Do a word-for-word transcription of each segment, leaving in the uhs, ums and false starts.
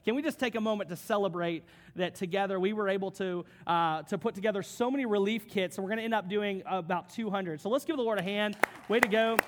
Can we just take a moment to celebrate that together we were able to uh, to put together so many relief kits, and we're going to end up doing about two hundred. So let's give the Lord a hand. Way to go.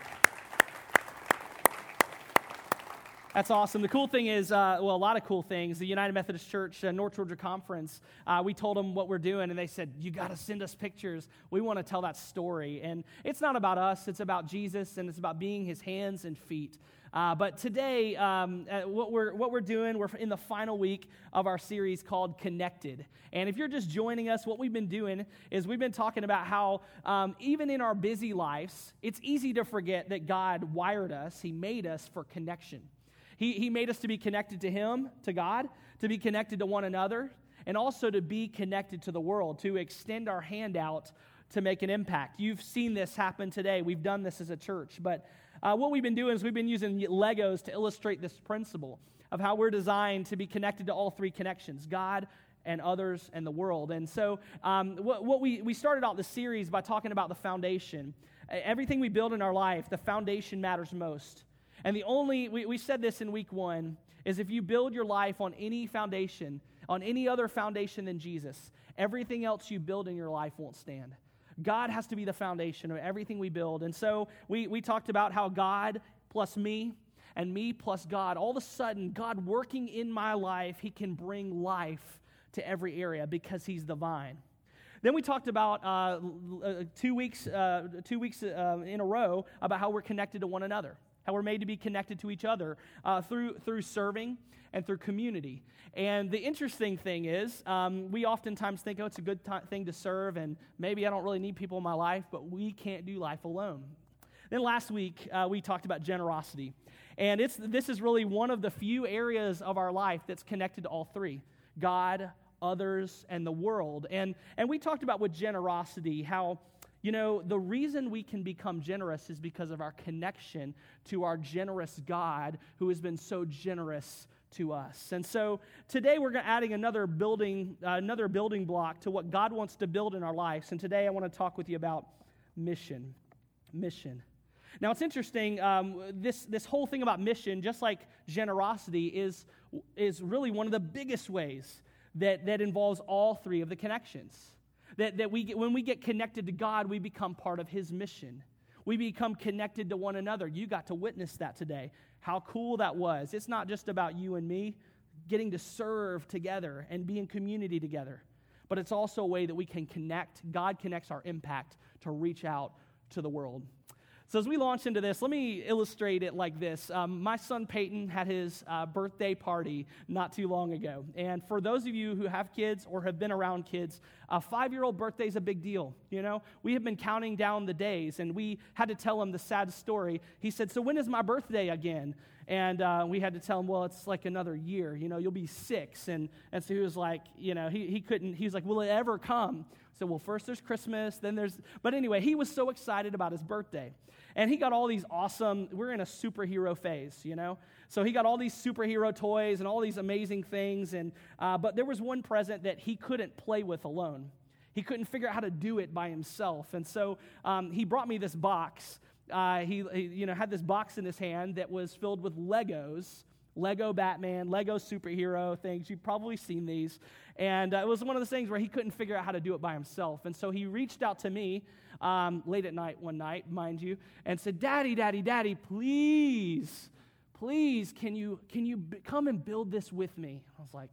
That's awesome. The cool thing is, uh, well, a lot of cool things. The United Methodist Church uh, North Georgia Conference, uh, we told them what we're doing, and they said, you got to send us pictures. We want to tell that story. And it's not about us. It's about Jesus, and it's about being his hands and feet. Uh, but today, um, uh, what we're what we're doing, we're in the final week of our series called Connected. And if you're just joining us, what we've been doing is we've been talking about how um, even in our busy lives, it's easy to forget that God wired us. He made us for connection. He, he made us to be connected to him, to God, to be connected to one another, and also to be connected to the world, to extend our hand out to make an impact. You've seen this happen today. We've done this as a church. But uh, what we've been doing is we've been using Legos to illustrate this principle of how we're designed to be connected to all three connections, God and others and the world. And so um, what, what we, we started out the series by talking about the foundation. Everything we build in our life, the foundation matters most. And the only, we, we said this in week one, is if you build your life on any foundation, on any other foundation than Jesus, everything else you build in your life won't stand. God has to be the foundation of everything we build. And so we, we talked about how God plus me and me plus God, all of a sudden, God working in my life, he can bring life to every area because he's the vine. Then we talked about uh, two weeks, uh, two weeks uh, in a row about how we're connected to one another. How we're made to be connected to each other uh, through through serving and through community. And the interesting thing is, um, we oftentimes think, oh, it's a good t- thing to serve, and maybe I don't really need people in my life, but we can't do life alone. Then last week, uh, we talked about generosity. And it's this is really one of the few areas of our life that's connected to all three, God, others, and the world. And, and we talked about with generosity, how you know, the reason we can become generous is because of our connection to our generous God who has been so generous to us. And so today we're adding another building, uh, another building block to what God wants to build in our lives. And today I want to talk with you about mission. Mission. Now it's interesting, um, this, this whole thing about mission, just like generosity, is, is really one of the biggest ways that, that involves all three of the connections. That, that we get, when we get connected to God, we become part of his mission. We become connected to one another. You got to witness that today. How cool that was. It's not just about you and me getting to serve together and be in community together, but it's also a way that we can connect. God connects our impact to reach out to the world. So as we launch into this, let me illustrate it like this. Um, my son Peyton had his uh, birthday party not too long ago. And for those of you who have kids or have been around kids, a five-year-old birthday is a big deal. You know, we have been counting down the days, and we had to tell him the sad story. He said, so when is my birthday again? And uh, we had to tell him, well, it's like another year. You know, you'll be six. And, and so he was like, you know, he, he couldn't, he was like, will it ever come? So, well, first there's Christmas, then there's, but anyway, he was so excited about his birthday. And he got all these awesome, we're in a superhero phase, you know? So he got all these superhero toys and all these amazing things. And uh, but there was one present that he couldn't play with alone. He couldn't figure out how to do it by himself. And so um, he brought me this box. Uh, he, he you know, had this box in his hand that was filled with Legos, Lego Batman, Lego superhero things. You've probably seen these. And uh, it was one of those things where he couldn't figure out how to do it by himself. And so he reached out to me um, late at night one night, mind you, and said, Daddy, Daddy, Daddy, please, please, can you can you b- come and build this with me? I was like,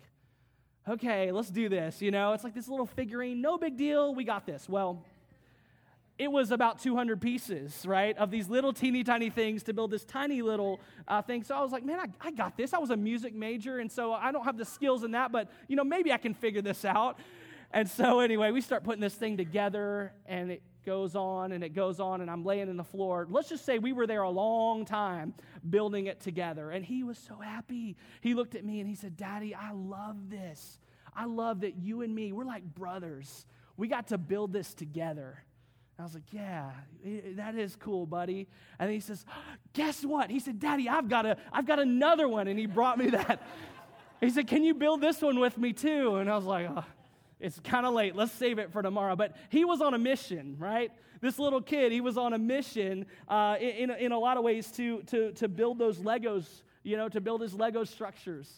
okay, let's do this. You know, it's like this little figurine, no big deal, we got this. Well, it was about two hundred pieces, right, of these little teeny tiny things to build this tiny little uh, thing. So I was like, man, I, I got this. I was a music major, and so I don't have the skills in that, but, you know, maybe I can figure this out. And so anyway, we start putting this thing together, and it goes on, and it goes on, and I'm laying in the floor. Let's just say we were there a long time building it together, and he was so happy. He looked at me, and he said, Daddy, I love this. I love that you and me, we're like brothers. We got to build this together. I was like, yeah, that is cool, buddy. And he says, guess what? He said, Daddy, I've got a, I've got another one. And he brought me that. He said, can you build this one with me too? And I was like, oh, it's kind of late. Let's save it for tomorrow. But he was on a mission, right? This little kid, he was on a mission uh, in, in a lot of ways to, to, to build those Legos, you know, to build his Lego structures.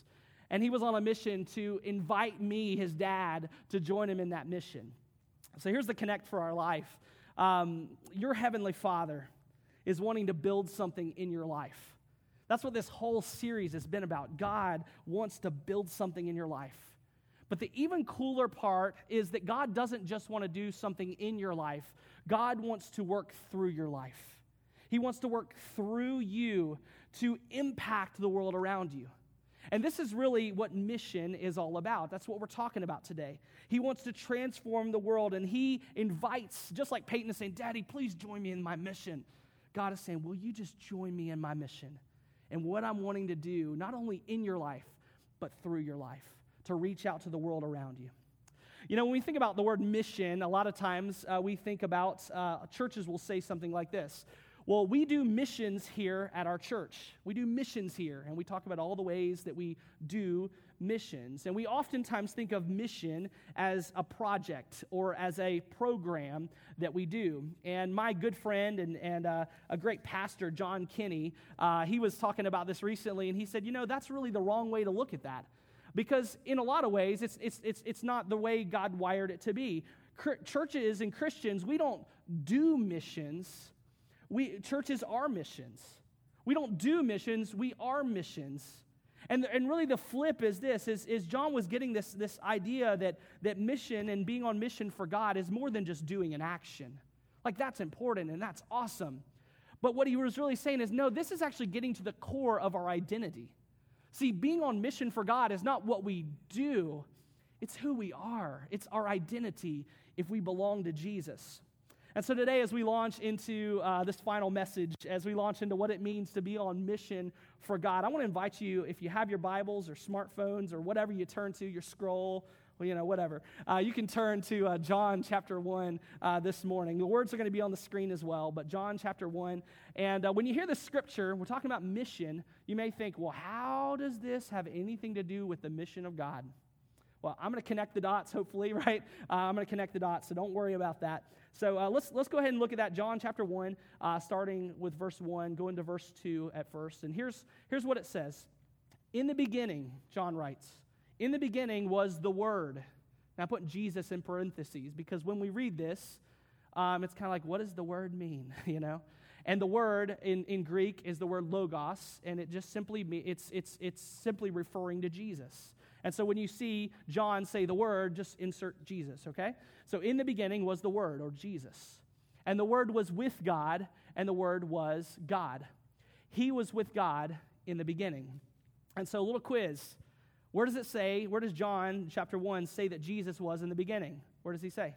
and he was on a mission to invite me, his dad, to join him in that mission. So here's the connect for our life. Um, your heavenly Father is wanting to build something in your life. That's what this whole series has been about. God wants to build something in your life. But the even cooler part is that God doesn't just want to do something in your life. God wants to work through your life. He wants to work through you to impact the world around you. And this is really what mission is all about. That's what we're talking about today. He wants to transform the world, and he invites, just like Peyton is saying, Daddy, please join me in my mission. God is saying, will you just join me in my mission? And what I'm wanting to do, not only in your life, but through your life, to reach out to the world around you. You know, when we think about the word mission, a lot of times uh, we think about, uh, churches will say something like this. Well, we do missions here at our church. We do missions here, and we talk about all the ways that we do missions. And we oftentimes think of mission as a project or as a program that we do. And my good friend and, and uh, a great pastor, John Kinney, uh, he was talking about this recently, and he said, you know, that's really the wrong way to look at that. Because in a lot of ways, it's, it's, it's, it's not the way God wired it to be. Churches and Christians, we don't do missions. We, churches are missions. We don't do missions, we are missions. And, and really the flip is this, is, is John was getting this, this idea that, that mission and being on mission for God is more than just doing an action. Like that's important and that's awesome. But what he was really saying is, no, this is actually getting to the core of our identity. See, being on mission for God is not what we do, it's who we are. It's our identity if we belong to Jesus. And so today, as we launch into uh, this final message, as we launch into what it means to be on mission for God, I want to invite you, if you have your Bibles or smartphones or whatever you turn to, your scroll, well, you know, whatever, uh, you can turn to uh, John chapter one uh, this morning. The words are going to be on the screen as well, but John chapter one. And uh, when you hear the scripture, we're talking about mission, you may think, well, how does this have anything to do with the mission of God? Well, I'm going to connect the dots, hopefully, right? Uh, I'm going to connect the dots, so don't worry about that. So uh, let's let's go ahead and look at that, John chapter one, uh, starting with verse one, going to verse two at first. And here's, here's what it says. In the beginning, John writes, in the beginning was the Word. And I put Jesus in parentheses because when we read this, um, it's kind of like, what does the word mean, you know? And the word in, in Greek is the word logos, and it just simply, it's it's it's simply referring to Jesus. And so when you see John say the word, just insert Jesus, okay? So in the beginning was the Word, or Jesus. And the Word was with God, and the Word was God. He was with God in the beginning. And so a little quiz. Where does it say, where does John chapter one say that Jesus was in the beginning? Where does he say?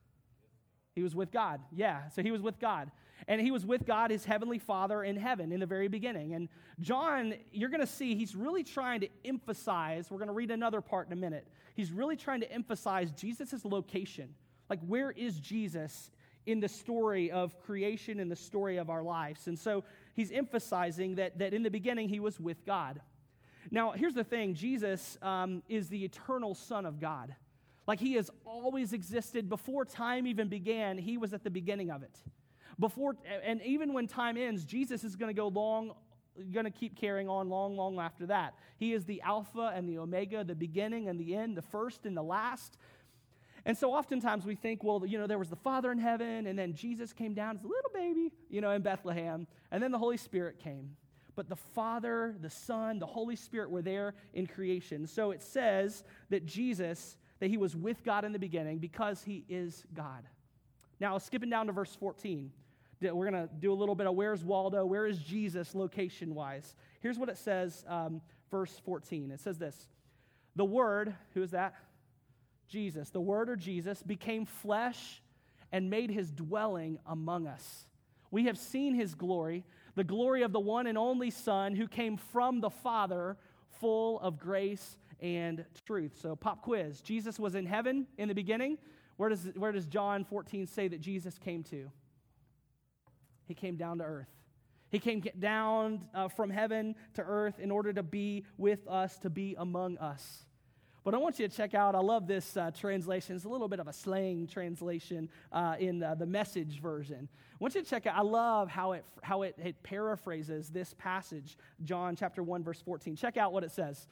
He was with God. Yeah, so he was with God. And he was with God, his heavenly Father in heaven in the very beginning. And John, you're going to see, he's really trying to emphasize, we're going to read another part in a minute. He's really trying to emphasize Jesus' location. Like, where is Jesus in the story of creation and the story of our lives? And so he's emphasizing that, that in the beginning he was with God. Now, here's the thing. Jesus um, is the eternal Son of God. Like, he has always existed. Before time even began, he was at the beginning of it. Before, and even when time ends, Jesus is going to go long, going to keep carrying on long, long after that. He is the Alpha and the Omega, the beginning and the end, the first and the last. And so oftentimes we think, well, you know, there was the Father in heaven, and then Jesus came down as a little baby, you know, in Bethlehem, and then the Holy Spirit came. But the Father, the Son, the Holy Spirit were there in creation. So it says that Jesus, that he was with God in the beginning because he is God. Now, skipping down to verse fourteen. We're going to do a little bit of where's Waldo, where is Jesus location-wise. Here's what it says, um, verse fourteen. It says this, the Word, who is that? Jesus. The Word, or Jesus, became flesh and made his dwelling among us. We have seen his glory, the glory of the one and only Son who came from the Father, full of grace and truth. So pop quiz. Jesus was in heaven in the beginning. Where does, where does John fourteen say that Jesus came to? He came down to earth. He came down uh, from heaven to earth in order to be with us, to be among us. But I want you to check out, I love this uh, translation. It's a little bit of a slang translation uh, in uh, the Message version. I want you to check out, I love how it how it, it paraphrases this passage, John chapter one, verse fourteen. Check out what it says.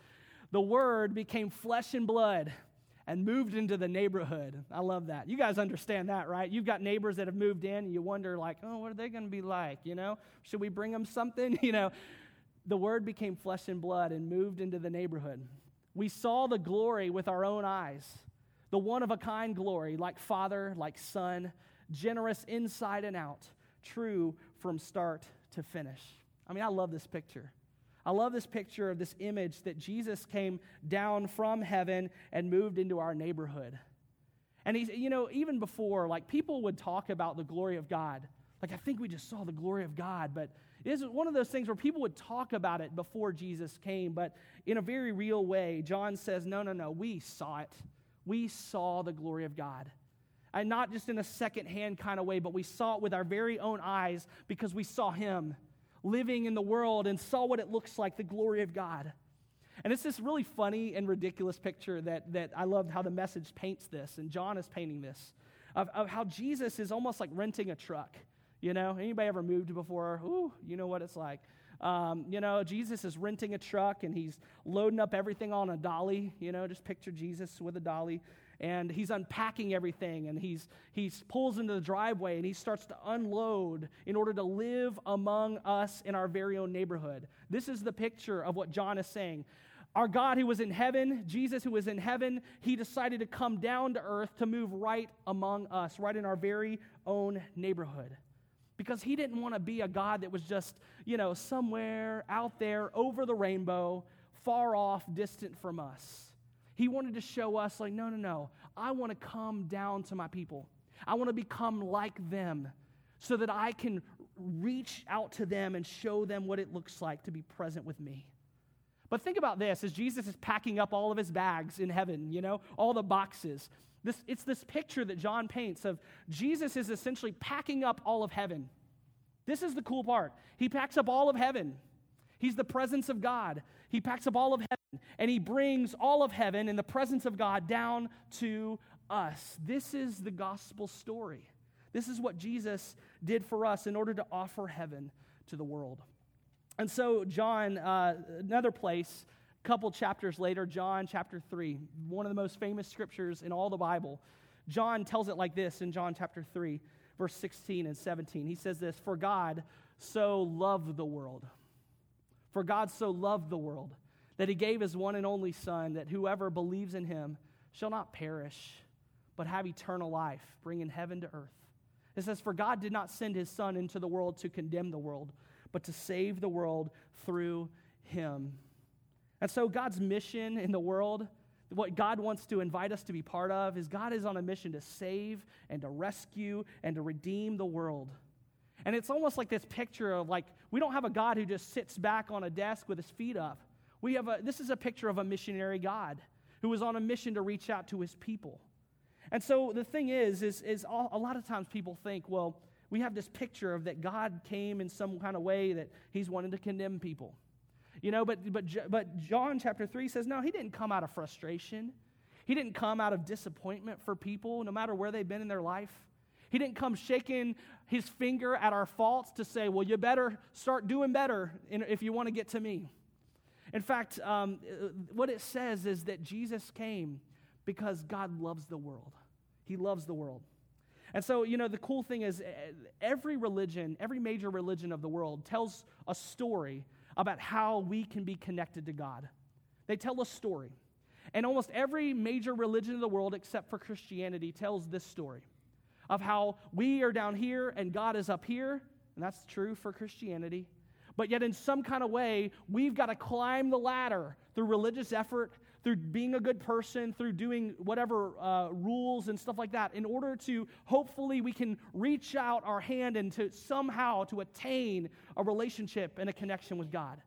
The Word became flesh and blood and moved into the neighborhood. I love that. You guys understand that, right? You've got neighbors that have moved in, and you wonder, like, oh, what are they going to be like, you know? Should we bring them something, you know? The Word became flesh and blood and moved into the neighborhood. We saw the glory with our own eyes, the one-of-a-kind glory, like Father, like Son, generous inside and out, true from start to finish. I mean, I love this picture. I love this picture of this image that Jesus came down from heaven and moved into our neighborhood. And he's, you know, even before, like, people would talk about the glory of God. Like, I think we just saw the glory of God, but it is one of those things where people would talk about it before Jesus came, but in a very real way. John says, no, no, no, we saw it. We saw the glory of God. And not just in a secondhand kind of way, but we saw it with our very own eyes because we saw him living in the world and saw what it looks like, the glory of God. And it's this really funny and ridiculous picture that, that I love how the Message paints this, and John is painting this, of, of how Jesus is almost like renting a truck. You know, anybody ever moved before? Ooh, you know what it's like. Um, you know, Jesus is renting a truck, and he's loading up everything on a dolly. You know, just picture Jesus with a dolly. And he's unpacking everything, and he's he pulls into the driveway, and he starts to unload in order to live among us in our very own neighborhood. This is the picture of what John is saying. Our God who was in heaven, Jesus who was in heaven, he decided to come down to earth to move right among us, right in our very own neighborhood. Because he didn't want to be a God that was just, you know, somewhere out there over the rainbow, far off, distant from us. He wanted to show us, like, no, no, no. I want to come down to my people. I want to become like them so that I can reach out to them and show them what it looks like to be present with me. But think about this, as Jesus is packing up all of his bags in heaven, you know, all the boxes. This, it's this picture that John paints of Jesus is essentially packing up all of heaven. This is the cool part. He packs up all of heaven. He's the presence of God. He packs up all of heaven, and he brings all of heaven in the presence of God down to us. This is the gospel story. This is what Jesus did for us in order to offer heaven to the world. And so John, uh, another place, a couple chapters later, John chapter three, one of the most famous scriptures in all the Bible, John tells it like this in John chapter three, verse sixteen and seventeen. He says this, "For God so loved the world. For God so loved the world that he gave his one and only Son, that whoever believes in him shall not perish, but have eternal life, bringing heaven to earth." It says, "For God did not send his Son into the world to condemn the world, but to save the world through him." And so God's mission in the world, what God wants to invite us to be part of, is God is on a mission to save and to rescue and to redeem the world. And it's almost like this picture of, like, we don't have a God who just sits back on a desk with his feet up. We have a, this is a picture of a missionary God who is on a mission to reach out to his people. And so the thing is, is, is all, a lot of times people think, well, we have this picture of that God came in some kind of way that he's wanting to condemn people. You know, but, but, but John chapter three says, no, he didn't come out of frustration. He didn't come out of disappointment for people, no matter where they've been in their life. He didn't come shaking his finger at our faults to say, well, you better start doing better if you want to get to me. In fact, um, what it says is that Jesus came because God loves the world. He loves the world. And so, you know, the cool thing is every religion, every major religion of the world tells a story about how we can be connected to God. They tell a story. And almost every major religion of the world, except for Christianity, tells this story of how we are down here and God is up here, and that's true for Christianity. But yet in some kind of way, we've got to climb the ladder through religious effort, through being a good person, through doing whatever uh, rules and stuff like that, in order to, hopefully, we can reach out our hand and to somehow to attain a relationship and a connection with God.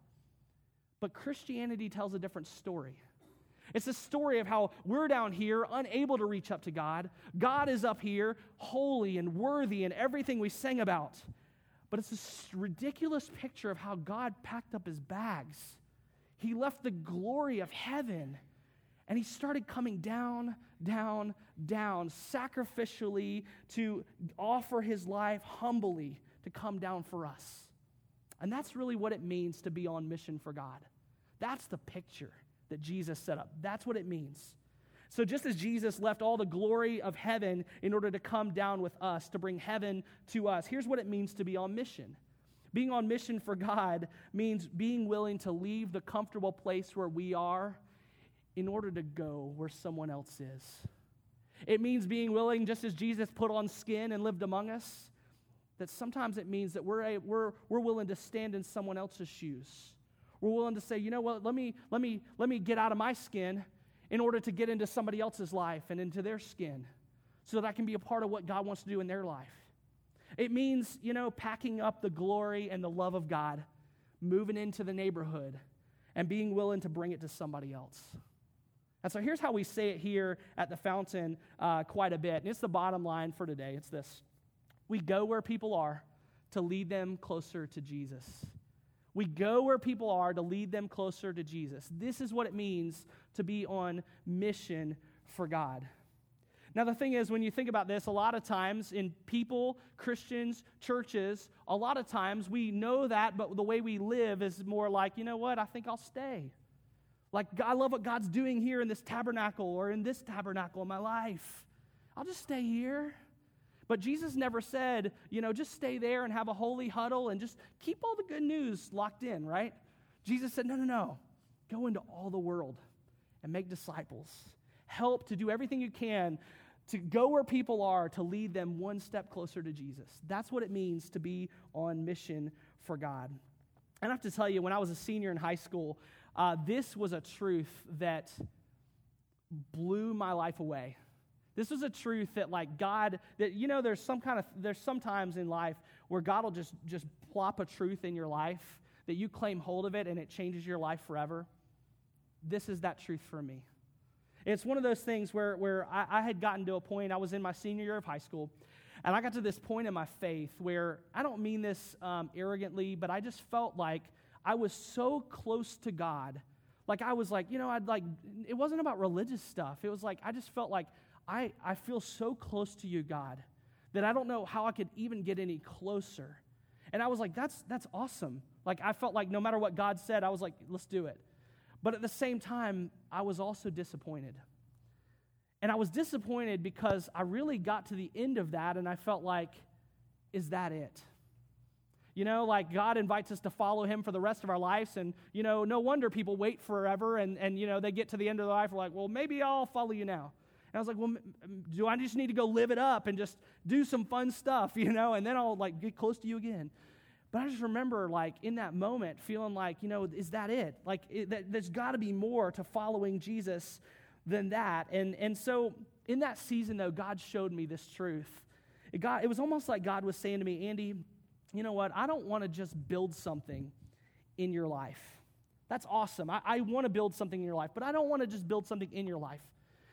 But Christianity tells a different story. It's a story of how we're down here, unable to reach up to God. God is up here, holy and worthy in everything we sang about. But it's this ridiculous picture of how God packed up his bags. He left the glory of heaven, and he started coming down, down, down, sacrificially to offer his life humbly to come down for us. And that's really what it means to be on mission for God. That's the picture that Jesus set up. That's what it means. So just as Jesus left all the glory of heaven in order to come down with us, to bring heaven to us, here's what it means to be on mission. Being on mission for God means being willing to leave the comfortable place where we are in order to go where someone else is. It means being willing, just as Jesus put on skin and lived among us, that sometimes it means that we're, a, we're, we're willing to stand in someone else's shoes. We're willing to say, you know what, let me, let me, let me get out of my skin in order to get into somebody else's life and into their skin so that I can be a part of what God wants to do in their life. It means, you know, packing up the glory and the love of God, moving into the neighborhood, and being willing to bring it to somebody else. And so here's how we say it here at the Fountain uh, quite a bit. And it's the bottom line for today. It's this. We go where people are to lead them closer to Jesus. We go where people are to lead them closer to Jesus. This is what it means to be on mission for God. Now, the thing is, when you think about this, a lot of times in people, Christians, churches, a lot of times we know that, but the way we live is more like, you know what, I think I'll stay. Like, I love what God's doing here in this tabernacle or in this tabernacle in my life. I'll just stay here. But Jesus never said, you know, just stay there and have a holy huddle and just keep all the good news locked in, right? Jesus said, no, no, no. Go into all the world and make disciples. Help to do everything you can to go where people are to lead them one step closer to Jesus. That's what it means to be on mission for God. And I have to tell you, when I was a senior in high school, uh, this was a truth that blew my life away. This was a truth that, like, God, that, you know, there's some kind of, there's some times in life where God will just, just plop a truth in your life that you claim hold of it and it changes your life forever. This is that truth for me. It's one of those things where, where I, I had gotten to a point, I was in my senior year of high school, and I got to this point in my faith where, I don't mean this um, arrogantly, but I just felt like I was so close to God. Like, I was like, you know, I'd like, it wasn't about religious stuff. It was like, I just felt like, I, I feel so close to you, God, that I don't know how I could even get any closer. And I was like, that's that's awesome. Like, I felt like no matter what God said, I was like, let's do it. But at the same time, I was also disappointed. And I was disappointed because I really got to the end of that, and I felt like, is that it? You know, like, God invites us to follow him for the rest of our lives, and, you know, no wonder people wait forever, and, and you know, they get to the end of their life, we're like, well, maybe I'll follow you now. And I was like, well, do I just need to go live it up and just do some fun stuff, you know, and then I'll, like, get close to you again. But I just remember, like, in that moment, feeling like, you know, is that it? Like, it, that, there's got to be more to following Jesus than that. And and so in that season, though, God showed me this truth. It, got, it was almost like God was saying to me, Andy, you know what? I don't want to just build something in your life. That's awesome. I, I want to build something in your life, but I don't want to just build something in your life.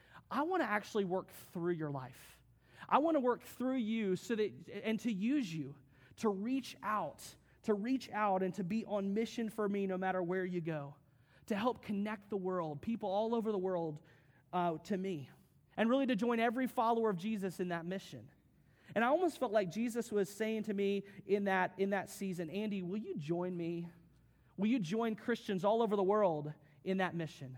I want to actually work through your life. I want to work through you so that, and to use you to reach out, to reach out and to be on mission for me no matter where you go, to help connect the world, people all over the world uh, to me, and really to join every follower of Jesus in that mission. And I almost felt like Jesus was saying to me in that, in that season, Andy, will you join me? Will you join Christians all over the world in that mission?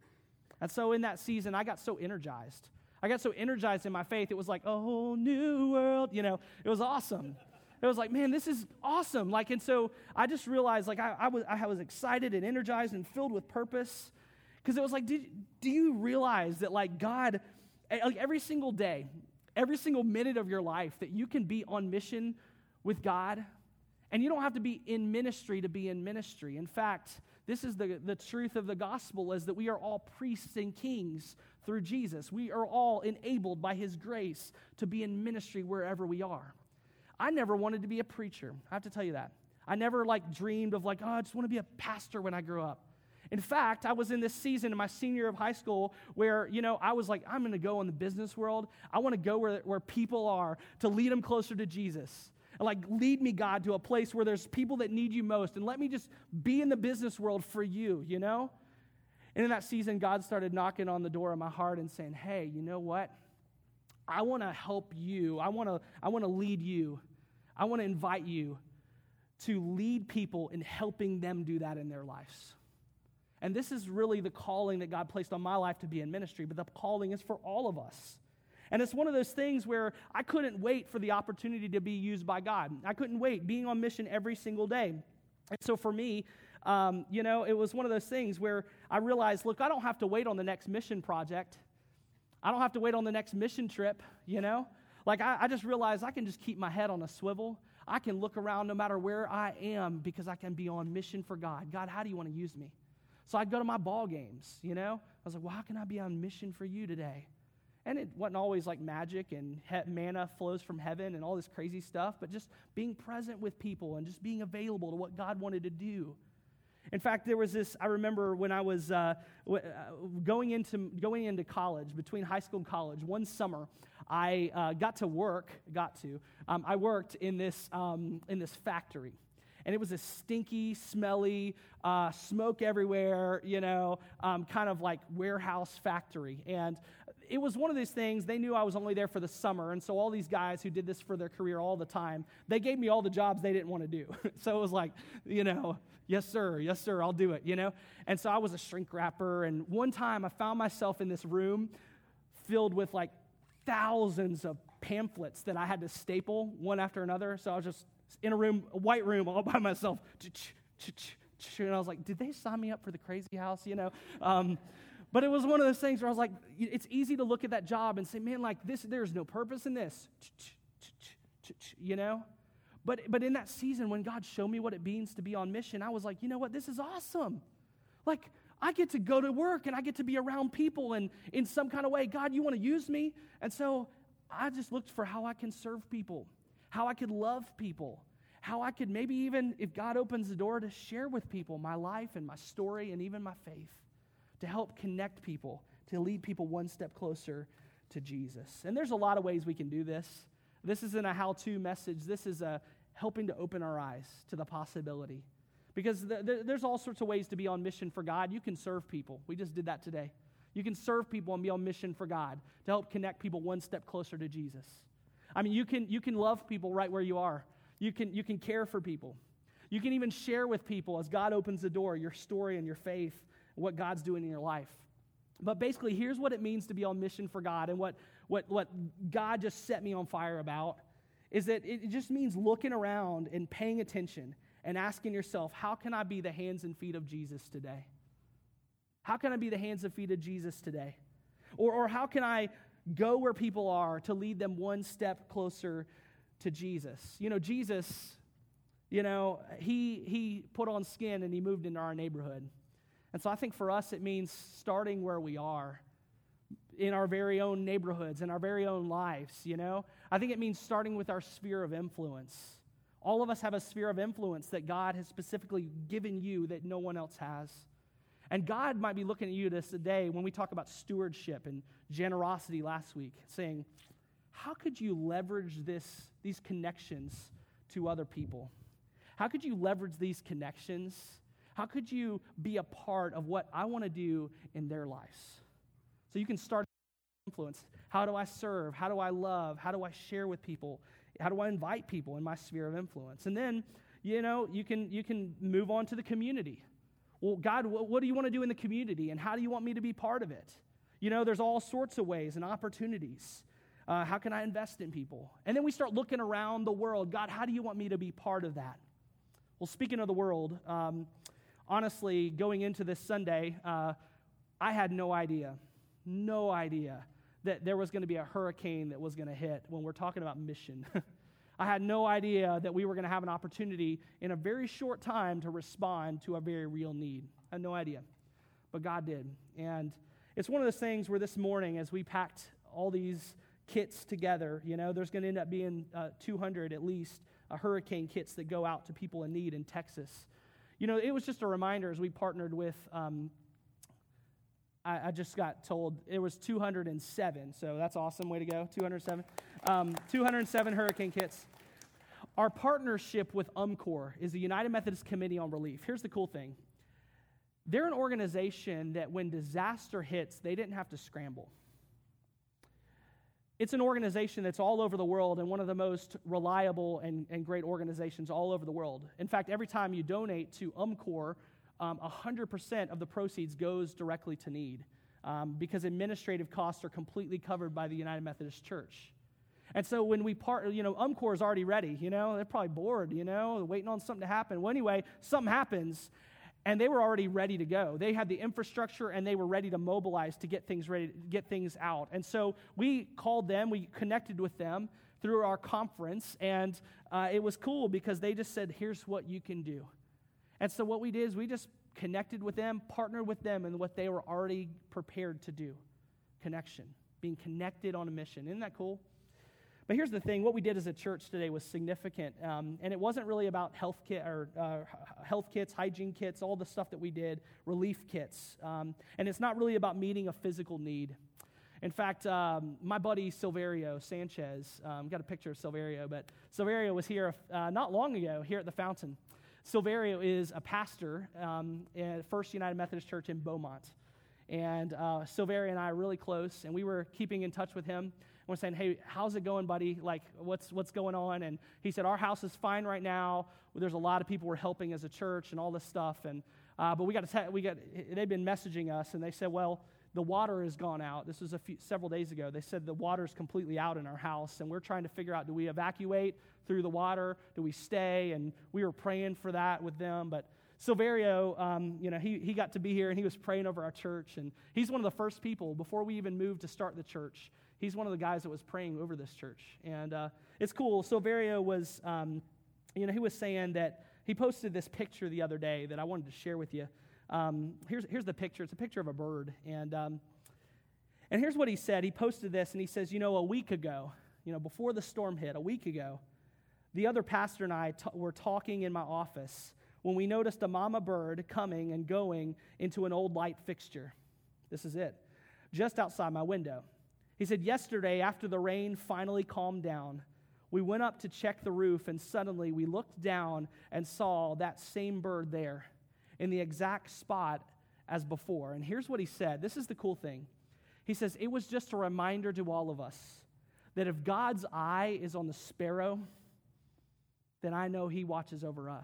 And so in that season, I got so energized. I got so energized in my faith, it was like a whole new world. You know, it was awesome. It was like, man, this is awesome. Like, and so I just realized, like, I, I was I was excited and energized and filled with purpose. Because it was like, did, do you realize that, like, God, like, every single day, every single minute of your life, that you can be on mission with God? And you don't have to be in ministry to be in ministry. In fact, this is the, the truth of the gospel, is that we are all priests and kings through Jesus. We are all enabled by his grace to be in ministry wherever we are. I never wanted to be a preacher. I have to tell you that. I never, like, dreamed of, like, oh, I just want to be a pastor when I grow up. In fact, I was in this season in my senior year of high school where, you know, I was like, I'm going to go in the business world. I want to go where, where people are to lead them closer to Jesus. Like, lead me, God, to a place where there's people that need you most, and let me just be in the business world for you, you know? And in that season, God started knocking on the door of my heart and saying, hey, you know what? I want to help you. I want to I want to lead you. I want to invite you to lead people in helping them do that in their lives. And this is really the calling that God placed on my life to be in ministry, but the calling is for all of us. And it's one of those things where I couldn't wait for the opportunity to be used by God. I couldn't wait, being on mission every single day. And so for me, um, you know, it was one of those things where I realized, look, I don't have to wait on the next mission project. I don't have to wait on the next mission trip, you know. Like, I, I just realized I can just keep my head on a swivel. I can look around no matter where I am because I can be on mission for God. God, how do you want to use me? So I'd go to my ball games, you know. I was like, well, how can I be on mission for you today? And it wasn't always like magic and he- manna flows from heaven and all this crazy stuff, but just being present with people and just being available to what God wanted to do. In fact, there was this, I remember when I was uh, w- uh, going into going into college, between high school and college, one summer, I uh, got to work, got to, um, I worked in this um, in this factory. And it was a stinky, smelly, uh, smoke everywhere, you know, um, kind of like warehouse factory. And it was one of these things, they knew I was only there for the summer, and so all these guys who did this for their career all the time, they gave me all the jobs they didn't want to do. So it was like, you know, yes, sir, yes, sir, I'll do it, you know. And so I was a shrink wrapper, and one time I found myself in this room filled with like thousands of pamphlets that I had to staple one after another. So I was just in a room, a white room, all by myself. And I was like, did they sign me up for the crazy house, you know? Um, but it was one of those things where I was like, it's easy to look at that job and say, man, like this, there's no purpose in this, you know? But but in that season, when God showed me what it means to be on mission, I was like, you know what, this is awesome. Like, I get to go to work and I get to be around people and in some kind of way, God, you want to use me? And so I just looked for how I can serve people, how I could love people, how I could maybe even, if God opens the door, to share with people my life and my story and even my faith, to help connect people, to lead people one step closer to Jesus. And there's a lot of ways we can do this. This isn't a how-to message. This is a helping to open our eyes to the possibility. Because th- th- there's all sorts of ways to be on mission for God. You can serve people. We just did that today. You can serve people and be on mission for God to help connect people one step closer to Jesus. I mean, you can you can love people right where you are. You can you can care for people. You can even share with people as God opens the door, your story and your faith, what God's doing in your life. But basically, here's what it means to be on mission for God, and what, what, what God just set me on fire about is that it just means looking around and paying attention and asking yourself, how can I be the hands and feet of Jesus today? How can I be the hands and feet of Jesus today? Or, or how can I go where people are to lead them one step closer to Jesus? You know, Jesus, you know, he he put on skin and he moved into our neighborhood. And so I think for us it means starting where we are, in our very own neighborhoods, in our very own lives, you know? I think it means starting with our sphere of influence. All of us have a sphere of influence that God has specifically given you that no one else has. And God might be looking at you this today when we talk about stewardship and generosity last week, saying, how could you leverage this, these connections to other people? How could you leverage these connections? How could you be a part of what I want to do in their lives? So you can start influence. How do I serve? How do I love? How do I share with people? How do I invite people in my sphere of influence? And then, you know, you can you can move on to the community. Well, God, what do you want to do in the community, and how do you want me to be part of it? You know, there's all sorts of ways and opportunities. Uh, how can I invest in people? And then we start looking around the world. God, how do you want me to be part of that? Well, speaking of the world, um, honestly, going into this Sunday, uh, I had no idea, no idea that there was going to be a hurricane that was going to hit when we're talking about mission. I had no idea that we were going to have an opportunity in a very short time to respond to a very real need. I had no idea, but God did. And it's one of those things where this morning, as we packed all these kits together, you know, there's going to end up being uh, two hundred at least uh, hurricane kits that go out to people in need in Texas. You know, it was just a reminder as we partnered with, um, I, I just got told it was two hundred seven, so that's awesome, way to go, two hundred seven. Um, two hundred seven hurricane kits. Our partnership with UMCOR is the United Methodist Committee on Relief. Here's the cool thing. They're an organization that when disaster hits, they didn't have to scramble. It's an organization that's all over the world and one of the most reliable and, and great organizations all over the world. In fact, every time you donate to UMCOR, um, one hundred percent of the proceeds goes directly to need um, because administrative costs are completely covered by the United Methodist Church. And so when we part, you know, UMCOR is already ready, you know, they're probably bored, you know, waiting on something to happen. Well, anyway, something happens, and they were already ready to go. They had the infrastructure, and they were ready to mobilize to get things ready, get things out. And so we called them, we connected with them through our conference, and uh, it was cool because they just said, here's what you can do. And so what we did is we just connected with them, partnered with them in what they were already prepared to do. Connection, being connected on a mission. Isn't that cool? But here's the thing, what we did as a church today was significant, um, and it wasn't really about health kit or uh, health kits, hygiene kits, all the stuff that we did, relief kits, um, and it's not really about meeting a physical need. In fact, um, my buddy Silverio Sanchez, um, got a picture of Silverio, but Silverio was here uh, not long ago here at the Fountain. Silverio is a pastor um, at First United Methodist Church in Beaumont, and uh, Silverio and I are really close, and we were keeping in touch with him. We're saying, hey, how's it going, buddy? Like, what's what's going on? And he said, our house is fine right now. There's a lot of people we're helping as a church and all this stuff. And uh, but we got to te- we got they've been messaging us, and they said, well, the water has gone out. This was a few, several days ago. They said the water's completely out in our house, and we're trying to figure out, do we evacuate through the water? Do we stay? And we were praying for that with them, but Silverio, um, you know, he, he got to be here, and he was praying over our church, and he's one of the first people, before we even moved to start the church, he's one of the guys that was praying over this church, and uh, it's cool. Silverio was, um, you know, he was saying that, he posted this picture the other day that I wanted to share with you. Um, here's, here's the picture. It's a picture of a bird, and um, and here's what he said. He posted this, and he says, you know, a week ago, you know, before the storm hit, a week ago, the other pastor and I t- were talking in my office when we noticed a mama bird coming and going into an old light fixture. This is it, just outside my window. He said, yesterday, after the rain finally calmed down, we went up to check the roof, and suddenly we looked down and saw that same bird there in the exact spot as before. And here's what he said. This is the cool thing. He says, it was just a reminder to all of us that if God's eye is on the sparrow, then I know he watches over us.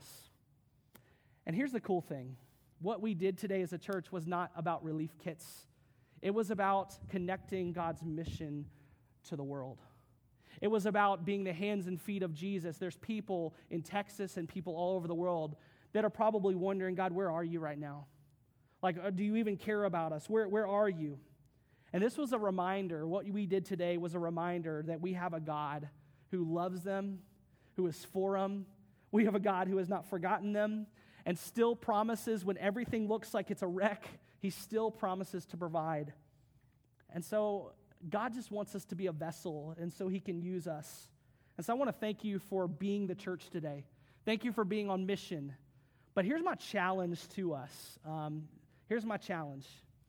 And here's the cool thing. What we did today as a church was not about relief kits. It was about connecting God's mission to the world. It was about being the hands and feet of Jesus. There's people in Texas and people all over the world that are probably wondering, God, where are you right now? Like, do you even care about us? Where, where are you? And this was a reminder. What we did today was a reminder that we have a God who loves them, who is for them. We have a God who has not forgotten them, and still promises when everything looks like it's a wreck, he still promises to provide. And so God just wants us to be a vessel, and so he can use us. And so I want to thank you for being the church today. Thank you for being on mission. But here's my challenge to us. Um, here's my challenge.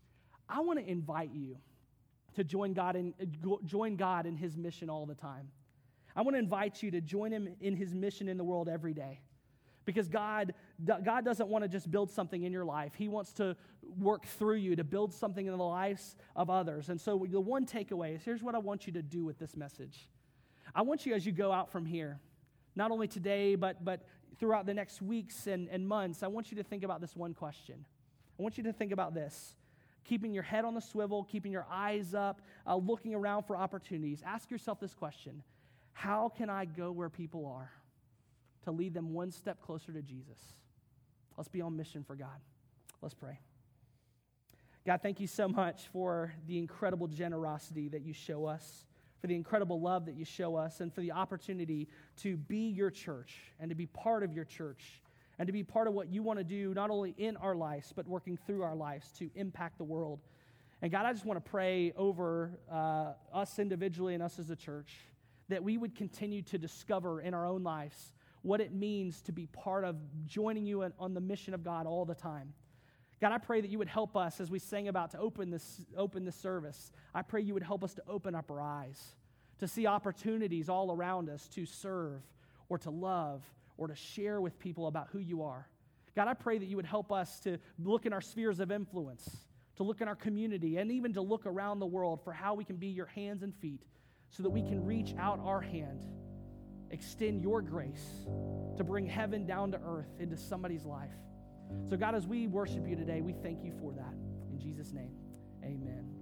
I want to invite you to join God in join God in his mission all the time. I want to invite you to join him in his mission in the world every day. Because God, God doesn't want to just build something in your life. He wants to work through you to build something in the lives of others. And so the one takeaway is, here's what I want you to do with this message. I want you, as you go out from here, not only today, but, but throughout the next weeks and, and months, I want you to think about this one question. I want you to think about this. Keeping your head on the swivel, keeping your eyes up, uh, looking around for opportunities. Ask yourself this question. How can I go where people are to lead them one step closer to Jesus? Let's be on mission for God. Let's pray. God, thank you so much for the incredible generosity that you show us, for the incredible love that you show us, and for the opportunity to be your church and to be part of your church and to be part of what you want to do not only in our lives, but working through our lives to impact the world. And God, I just want to pray over uh, us individually and us as a church that we would continue to discover in our own lives what it means to be part of joining you on the mission of God all the time. God, I pray that you would help us as we sang about to open this, open this service. I pray you would help us to open up our eyes, to see opportunities all around us to serve or to love or to share with people about who you are. God, I pray that you would help us to look in our spheres of influence, to look in our community, and even to look around the world for how we can be your hands and feet so that we can reach out our hand, extend your grace to bring heaven down to earth into somebody's life. So God, as we worship you today, we thank you for that. In Jesus' name, amen.